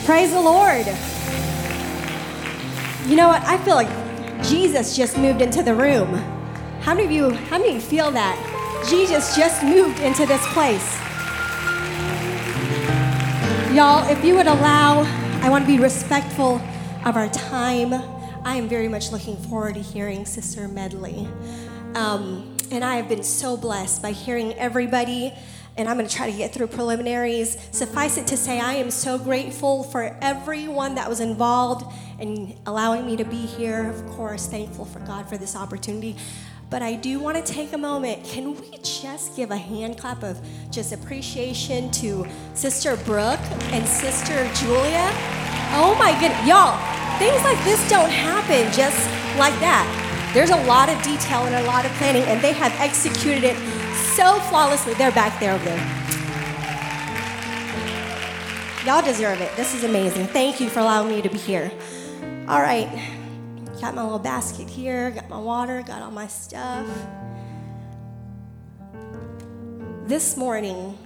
Praise the Lord. You know what? I feel like Jesus just moved into the room. How many of you feel that? Jesus just moved into this place. Y'all, if you would allow, I want to be respectful of our time. I am very much looking forward to hearing Sister Medley. And I have been so blessed by hearing everybody, and I'm going to try to get through preliminaries. Suffice it to say, I am so grateful for everyone that was involved in allowing me to be here. Of course, thankful for God for this opportunity. But I do want to take a moment. Can we just give a hand clap of just appreciation to Sister Brooke and Sister Julia? Oh my goodness. Y'all, things like this don't happen just like that. There's a lot of detail and a lot of planning, and they have executed it so flawlessly. They're back there over there. Y'all deserve it. This is amazing. Thank you for allowing me to be here. All right. Got my little basket here, got my water, got all my stuff. This morning,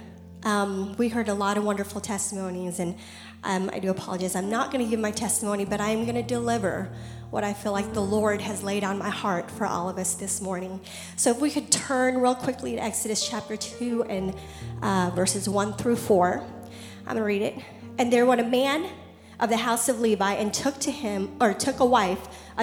we heard a lot of wonderful testimonies, and I do apologize. I'm not going to give my testimony, but I am going to deliver what I feel like the Lord has laid on my heart for all of us this morning. So if we could turn real quickly to Exodus chapter 2 and verses 1 through 4. I'm going to read it. And there went a man of the house of Levi and took a wife,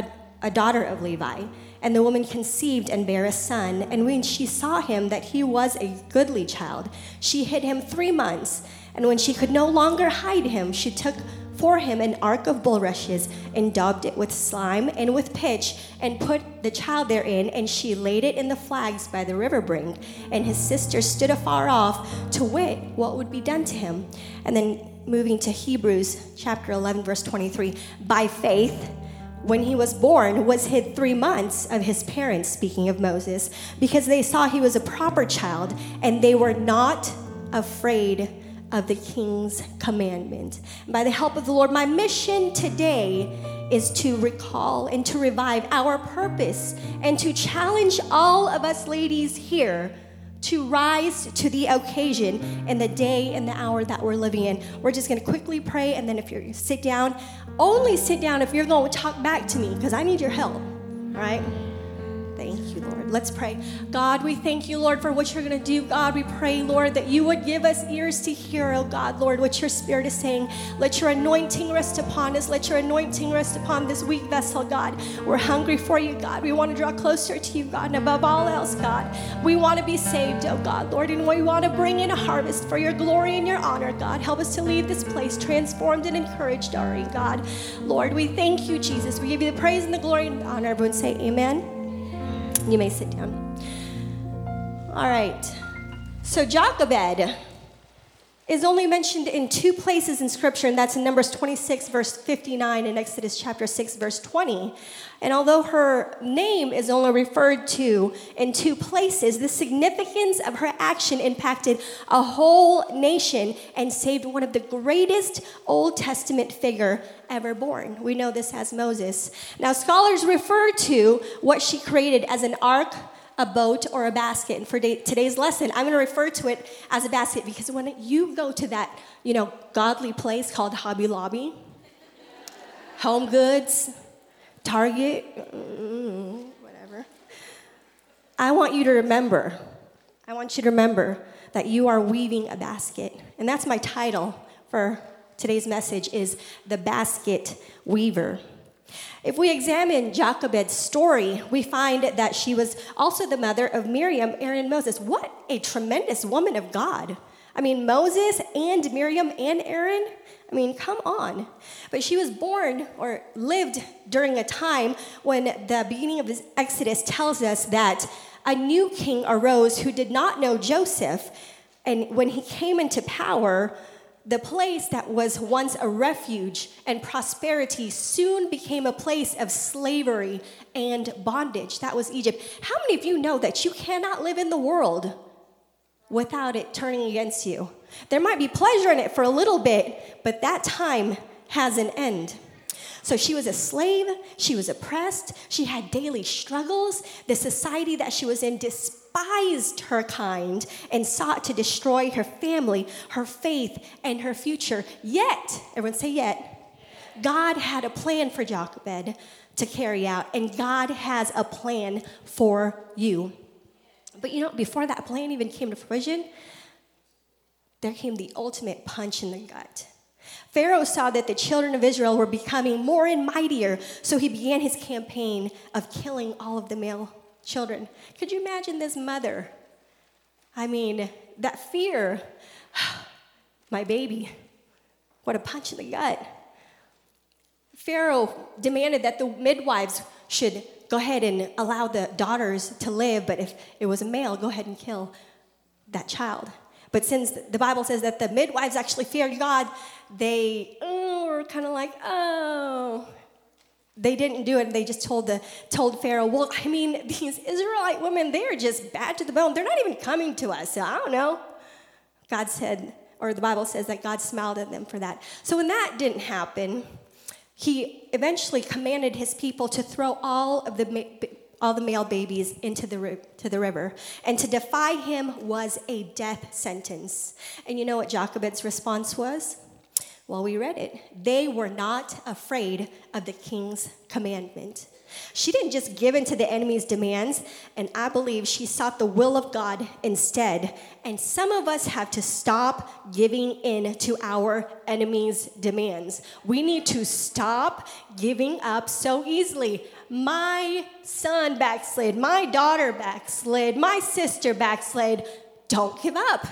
a daughter of Levi. And the woman conceived and bare a son. And when she saw him that he was a goodly child, she hid him 3 months. And when she could no longer hide him, she took for him an ark of bulrushes and daubed it with slime and with pitch and put the child therein, and she laid it in the flags by the river brink. And his sister stood afar off to wit what would be done to him. And then moving to Hebrews chapter 11, verse 23, by faith, when he was born, was hid 3 months of his parents, speaking of Moses, because they saw he was a proper child, and they were not afraid of the king's commandment. By the help of the Lord, my mission today is to recall and to revive our purpose and to challenge all of us ladies here to rise to the occasion in the day and the hour that we're living in. We're just going to quickly pray, and then if you sit down, only sit down if you're going to talk back to me, because I need your help, all right? Thank you, Lord. Let's pray. God, we thank you, Lord, for what you're going to do. God, we pray, Lord, that you would give us ears to hear, oh God, Lord, what your Spirit is saying. Let your anointing rest upon us. Let your anointing rest upon this weak vessel, God. We're hungry for you, God. We want to draw closer to you, God, and above all else, God, we want to be saved, oh God, Lord, and we want to bring in a harvest for your glory and your honor, God. Help us to leave this place transformed and encouraged, already, God. Lord, we thank you, Jesus. We give you the praise and the glory and the honor. Everyone say amen. You may sit down. All right. So Jochebed is only mentioned in 2 places in Scripture, and that's in Numbers 26, verse 59, and Exodus chapter 6, verse 20. And although her name is only referred to in 2 places, the significance of her action impacted a whole nation and saved one of the greatest Old Testament figure ever born. We know this as Moses. Now, scholars refer to what she created as an ark, a boat, or a basket. And for today's lesson, I'm going to refer to it as a basket, because when you go to that, godly place called Hobby Lobby, Home Goods, Target, whatever, I want you to remember that you are weaving a basket. And that's my title for today's message, is The Basket Weaver. If we examine Jochebed's story, we find that she was also the mother of Miriam, Aaron, and Moses. What a tremendous woman of God. I mean, Moses and Miriam and Aaron, come on. But she was born or lived during a time when the beginning of this Exodus tells us that a new king arose who did not know Joseph. And when he came into power, the place that was once a refuge and prosperity soon became a place of slavery and bondage. That was Egypt. How many of you know that you cannot live in the world without it turning against you? There might be pleasure in it for a little bit, but that time has an end. So she was a slave, she was oppressed, she had daily struggles. The society that she was in despised her kind and sought to destroy her family, her faith, and her future. Yet, everyone say yet, God had a plan for Jochebed to carry out, and God has a plan for you. But before that plan even came to fruition, there came the ultimate punch in the gut. Pharaoh saw that the children of Israel were becoming more and mightier, so he began his campaign of killing all of the male children. Could you imagine this mother? I mean, that fear, my baby, what a punch in the gut. Pharaoh demanded that the midwives should go ahead and allow the daughters to live, but if it was a male, go ahead and kill that child. But since the Bible says that the midwives actually feared God, they were kind of like, they didn't do it. They just told Pharaoh, well, I mean, these Israelite women, they are just bad to the bone. They're not even coming to us. So I don't know. God said, or the Bible says that God smiled at them for that. So when that didn't happen, he eventually commanded his people to throw all the male babies into the river. And to defy him was a death sentence. And you know what Jochebed's response was? Well, we read it. They were not afraid of the king's commandment. She didn't just give in to the enemy's demands, and I believe she sought the will of God instead. And some of us have to stop giving in to our enemy's demands. We need to stop giving up so easily. My son backslid, my daughter backslid, my sister backslid. Don't give up.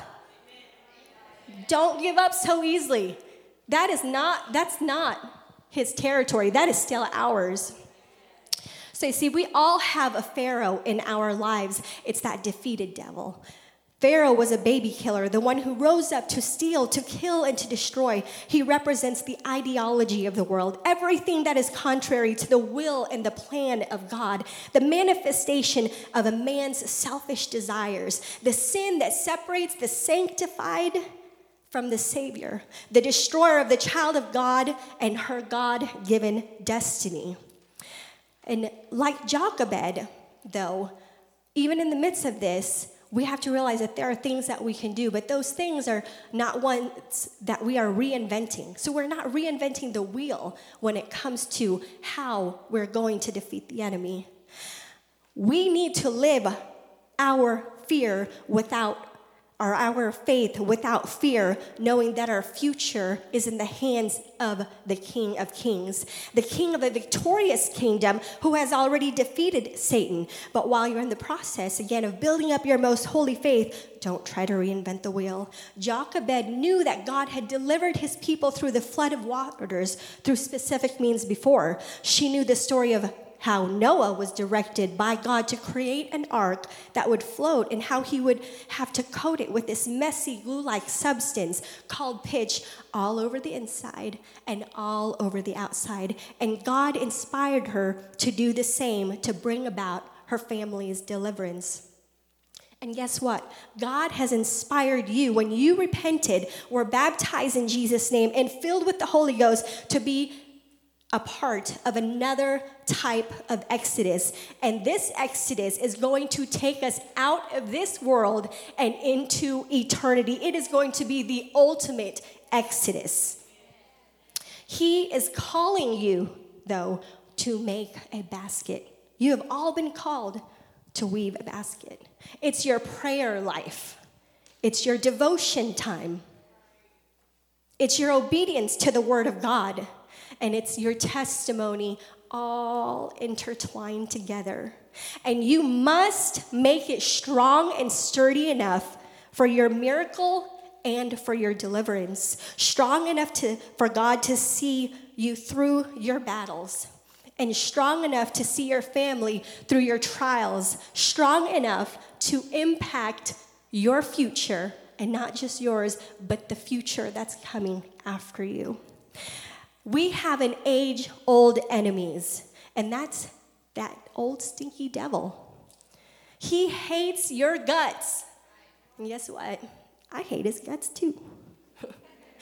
Don't give up so easily. That's not his territory. That is still ours. So you see, we all have a Pharaoh in our lives. It's that defeated devil. Pharaoh was a baby killer, the one who rose up to steal, to kill, and to destroy. He represents the ideology of the world, everything that is contrary to the will and the plan of God, the manifestation of a man's selfish desires, the sin that separates the sanctified from the Savior, the destroyer of the child of God and her God-given destiny. And like Jochebed, though, even in the midst of this, we have to realize that there are things that we can do, but those things are not ones that we are reinventing. So we're not reinventing the wheel when it comes to how we're going to defeat the enemy. We need to live our fear our faith without fear, knowing that our future is in the hands of the King of Kings, the King of a victorious kingdom who has already defeated Satan. But while you're in the process, again, of building up your most holy faith, don't try to reinvent the wheel. Jochebed knew that God had delivered his people through the flood of waters through specific means before. She knew the story of how Noah was directed by God to create an ark that would float, and how he would have to coat it with this messy glue-like substance called pitch all over the inside and all over the outside. And God inspired her to do the same to bring about her family's deliverance. And guess what? God has inspired you when you repented, were baptized in Jesus' name, and filled with the Holy Ghost to be a part of another type of exodus. And this exodus is going to take us out of this world and into eternity. It is going to be the ultimate exodus. He is calling you, though, to make a basket. You have all been called to weave a basket. It's your prayer life. It's your devotion time. It's your obedience to the Word of God. And it's your testimony all intertwined together. And you must make it strong and sturdy enough for your miracle and for your deliverance. Strong enough for God to see you through your battles. And strong enough to see your family through your trials. Strong enough to impact your future, and not just yours, but the future that's coming after you. We have an age-old enemies, and that's that old stinky devil. He hates your guts. And guess what? I hate his guts too.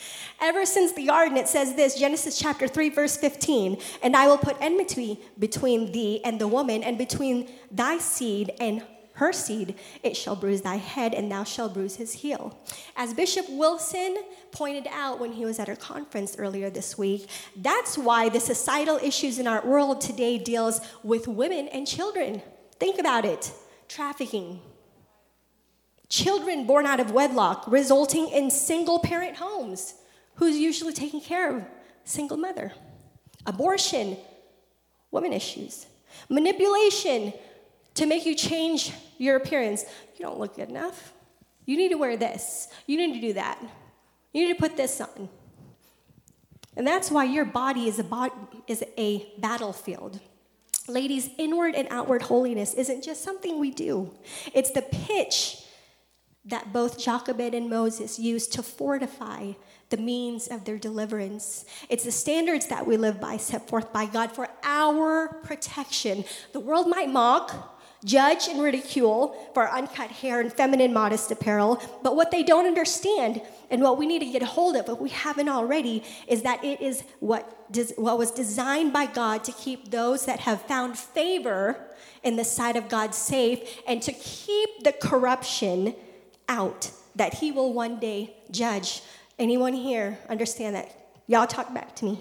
Ever since the garden, it says this, Genesis chapter 3, verse 15, and I will put enmity between thee and the woman, and between thy seed and her seed. It shall bruise thy head, and thou shalt bruise his heel. As Bishop Wilson pointed out when he was at our conference earlier this week, that's why the societal issues in our world today deals with women and children. Think about it. Trafficking. Children born out of wedlock, resulting in single-parent homes. Who's usually taking care of? Single mother. Abortion. Women issues. Manipulation to make you change your appearance. You don't look good enough. You need to wear this. You need to do that. You need to put this on. And that's why your body is a battlefield. Ladies, inward and outward holiness isn't just something we do. It's the pitch that both Jochebed and Moses used to fortify the means of their deliverance. It's the standards that we live by, set forth by God for our protection. The world might mock, judge, and ridicule for our uncut hair and feminine modest apparel, but what they don't understand and what we need to get a hold of, if we haven't already, is that it is what was designed by God to keep those that have found favor in the sight of God safe, and to keep the corruption out that he will one day judge. Anyone here understand that? Y'all talk back to me.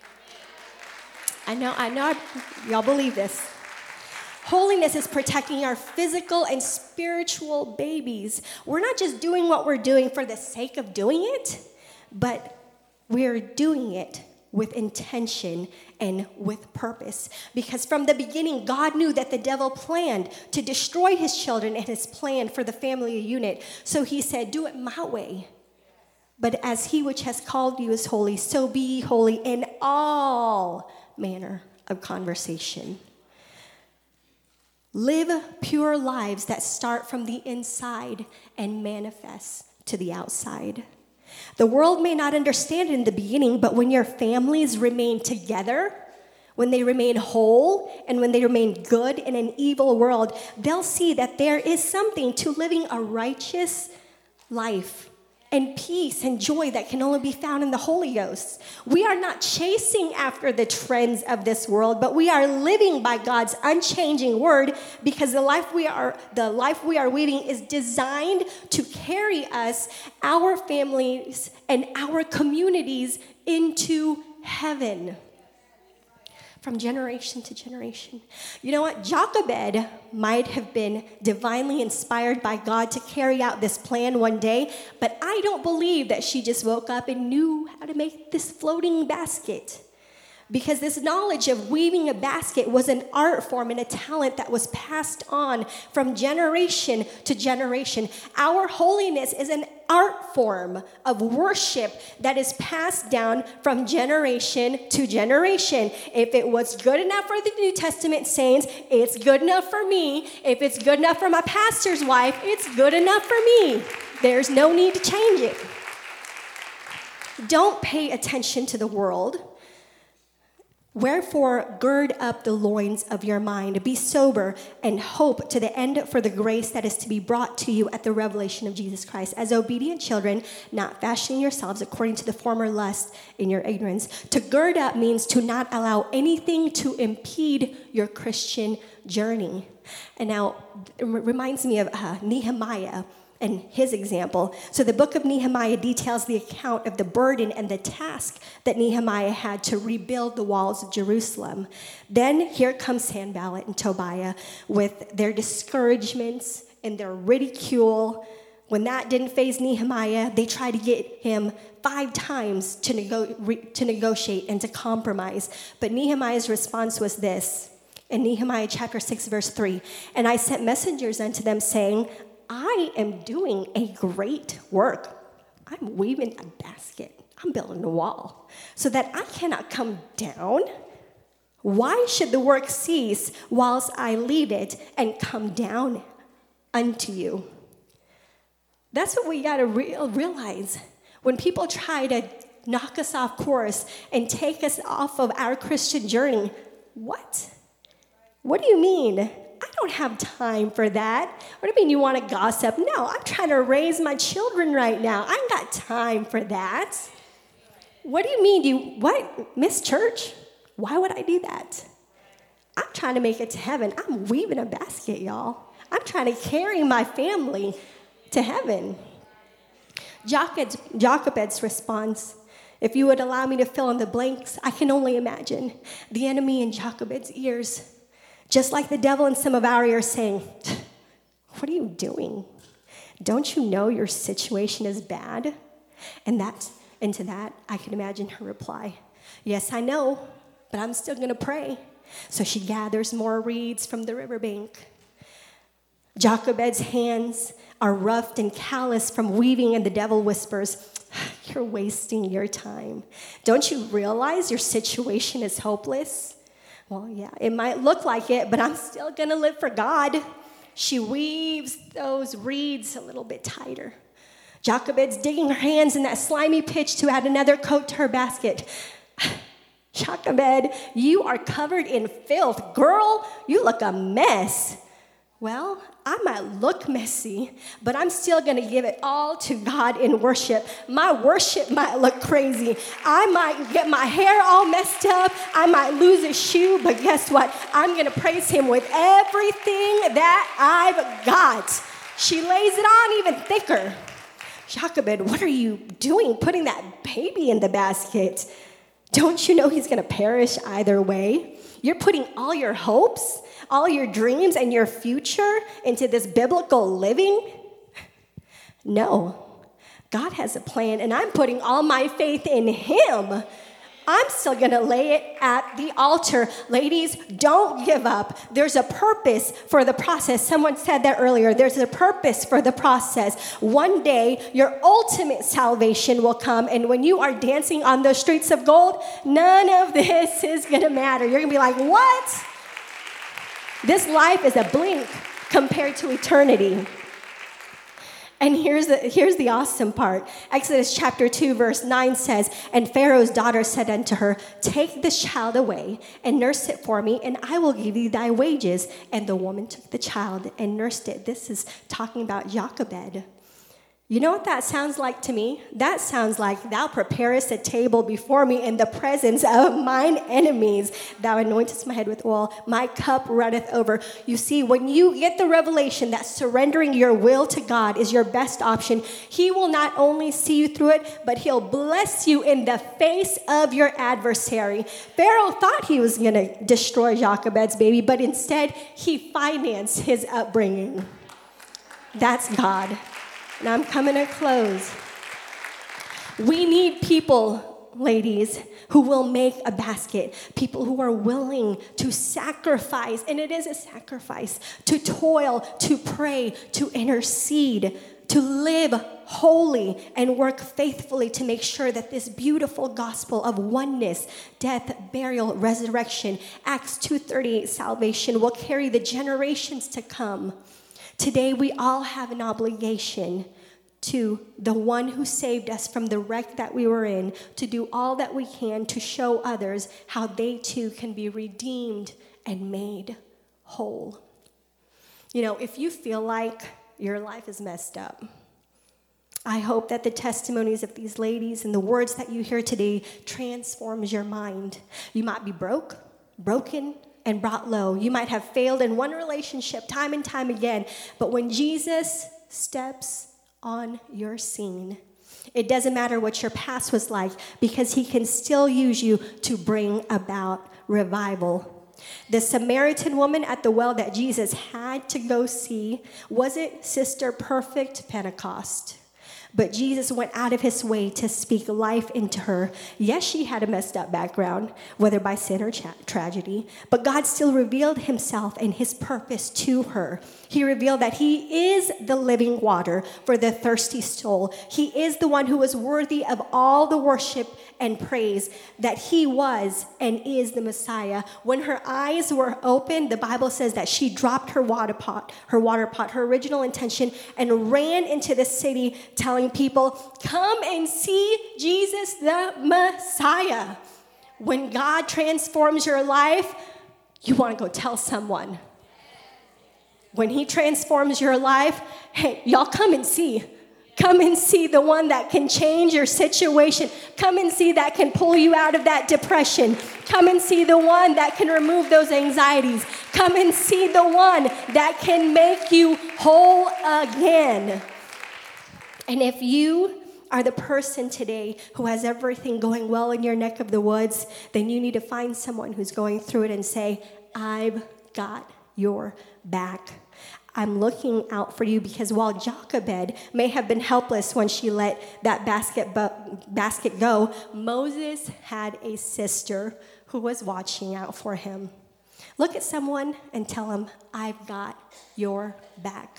I know y'all believe this. Holiness is protecting our physical and spiritual babies. We're not just doing what we're doing for the sake of doing it, but we're doing it with intention and with purpose. Because from the beginning, God knew that the devil planned to destroy his children and his plan for the family unit. So he said, do it my way. But as he which has called you is holy, so be ye holy in all manner of conversation. Live pure lives that start from the inside and manifest to the outside. The world may not understand it in the beginning, but when your families remain together, when they remain whole, and when they remain good in an evil world, they'll see that there is something to living a righteous life and peace and joy that can only be found in the Holy Ghost. We are not chasing after the trends of this world, but we are living by God's unchanging word, because the life we are leading is designed to carry us, our families, and our communities into heaven. From generation to generation. You know what? Jochebed might have been divinely inspired by God to carry out this plan one day, but I don't believe that she just woke up and knew how to make this floating basket. Because this knowledge of weaving a basket was an art form and a talent that was passed on from generation to generation. Our holiness is an art form of worship that is passed down from generation to generation. If it was good enough for the New Testament saints, it's good enough for me. If it's good enough for my pastor's wife, it's good enough for me. There's no need to change it. Don't pay attention to the world. Wherefore, gird up the loins of your mind, be sober, and hope to the end for the grace that is to be brought to you at the revelation of Jesus Christ. As obedient children, not fashioning yourselves according to the former lust in your ignorance. To gird up means to not allow anything to impede your Christian journey. And now, it reminds me of Nehemiah and his example. So the book of Nehemiah details the account of the burden and the task that Nehemiah had to rebuild the walls of Jerusalem. Then here comes Sanballat and Tobiah with their discouragements and their ridicule. When that didn't faze Nehemiah, they tried to get him 5 times to negotiate and to compromise. But Nehemiah's response was this, in Nehemiah chapter 6, verse 3, and I sent messengers unto them, saying, I am doing a great work. I'm weaving a basket. I'm building a wall so that I cannot come down. Why should the work cease whilst I leave it and come down unto you? That's what we got to realize. When people try to knock us off course and take us off of our Christian journey, what? What do you mean? I don't have time for that. What do you mean you want to gossip? No, I'm trying to raise my children right now. I ain't got time for that. What do you mean? What? Miss Church? Why would I do that? I'm trying to make it to heaven. I'm weaving a basket, y'all. I'm trying to carry my family to heaven. Jochebed's response, if you would allow me to fill in the blanks, I can only imagine the enemy in Jochebed's ears, just like the devil in some of our ears saying, what are you doing? Don't you know your situation is bad? And to that, I can imagine her reply, yes, I know, but I'm still going to pray. So she gathers more reeds from the riverbank. Jochebed's hands are roughed and calloused from weaving, and the devil whispers, you're wasting your time. Don't you realize your situation is hopeless? Well, yeah, it might look like it, but I'm still going to live for God. She weaves those reeds a little bit tighter. Jochebed's digging her hands in that slimy pitch to add another coat to her basket. Jochebed, you are covered in filth. Girl, you look a mess. Well, I might look messy, but I'm still going to give it all to God in worship. My worship might look crazy. I might get my hair all messed up. I might lose a shoe, but guess what? I'm going to praise him with everything that I've got. She lays it on even thicker. Jochebed, what are you doing putting that baby in the basket? Don't you know he's going to perish either way? You're putting all your hopes, all your dreams, and your future into this biblical living? No. God has a plan, and I'm putting all my faith in him. I'm still going to lay it at the altar. Ladies, don't give up. There's a purpose for the process. Someone said that earlier. There's a purpose for the process. One day, your ultimate salvation will come, and when you are dancing on the streets of gold, none of this is going to matter. You're going to be like, what? This life is a blink compared to eternity. And here's the awesome part. Exodus chapter 2, verse 9 says, and Pharaoh's daughter said unto her, take this child away and nurse it for me, and I will give thee thy wages. And the woman took the child and nursed it. This is talking about Jochebed. You know what that sounds like to me? That sounds like, thou preparest a table before me in the presence of mine enemies. Thou anointest my head with oil. My cup runneth over. You see, when you get the revelation that surrendering your will to God is your best option, he will not only see you through it, but he'll bless you in the face of your adversary. Pharaoh thought he was going to destroy Jochebed's baby, but instead he financed his upbringing. That's God. And I'm coming to close. We need people, ladies, who will make a basket. People who are willing to sacrifice, and it is a sacrifice, to toil, to pray, to intercede, to live holy and work faithfully to make sure that this beautiful gospel of oneness, death, burial, resurrection, Acts 2:38 salvation will carry the generations to come. Today, we all have an obligation to the one who saved us from the wreck that we were in, to do all that we can to show others how they too can be redeemed and made whole. You know, if you feel like your life is messed up, I hope that the testimonies of these ladies and the words that you hear today transforms your mind. You might be broken, and brought low. You might have failed in one relationship time and time again, but when Jesus steps on your scene, it doesn't matter what your past was like, because he can still use you to bring about revival. The Samaritan woman at the well that Jesus had to go see wasn't Sister Perfect Pentecost. But Jesus went out of his way to speak life into her. Yes, she had a messed up background, whether by sin or tragedy, but God still revealed himself and his purpose to her. He revealed that he is the living water for the thirsty soul. He is the one who is worthy of all the worship and praise, that he was and is the Messiah. When her eyes were open, the Bible says that she dropped her water pot, her original intention, and ran into the city telling people, come and see Jesus the Messiah. When God transforms your life, you want to go tell someone. When he transforms your life, hey, y'all come and see. Come and see the one that can change your situation. Come and see that can pull you out of that depression. Come and see the one that can remove those anxieties. Come and see the one that can make you whole again. And if you are the person today who has everything going well in your neck of the woods, then you need to find someone who's going through it and say, I've got your back. I'm looking out for you, because while Jochebed may have been helpless when she let that basket go, Moses had a sister who was watching out for him. Look at someone and tell them, I've got your back.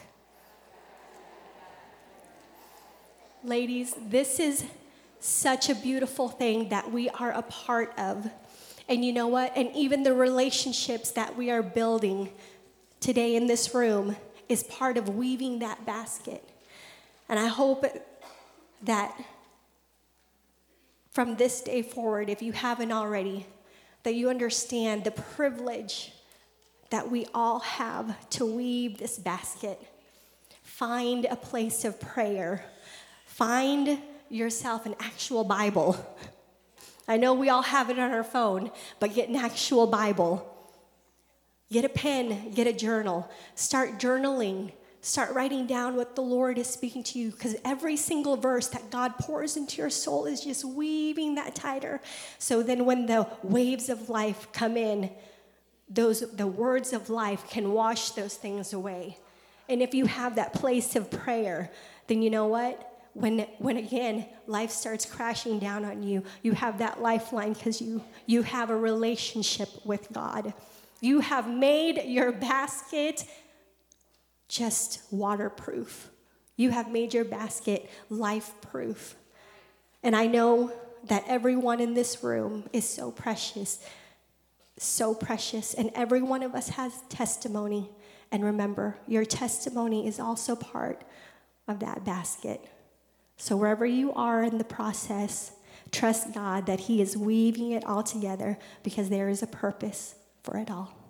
Ladies, this is such a beautiful thing that we are a part of. And you know what? And even the relationships that we are building today in this room is part of weaving that basket. And I hope that from this day forward, if you haven't already, that you understand the privilege that we all have to weave this basket. Find a place of prayer. Find yourself an actual Bible. I know we all have it on our phone, but get an actual Bible. Get a pen, get a journal. Start journaling. Start writing down what the Lord is speaking to you, because every single verse that God pours into your soul is just weaving that tighter. So then when the waves of life come in, the words of life can wash those things away. And if you have that place of prayer, then you know what? When again, life starts crashing down on you, you have that lifeline, because you have a relationship with God. You have made your basket just waterproof. You have made your basket life-proof. And I know that everyone in this room is so precious, and every one of us has testimony. And remember, your testimony is also part of that basket. So wherever you are in the process, trust God that He is weaving it all together, because there is a purpose for it all.